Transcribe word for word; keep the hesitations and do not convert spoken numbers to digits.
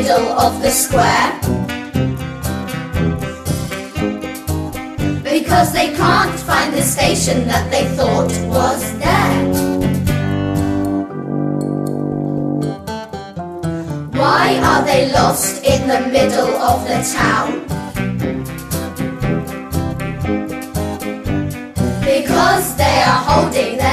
middle of the square? Because they can't find the station that they thought was there. Why are they lost in the middle of the town? Because they are holding their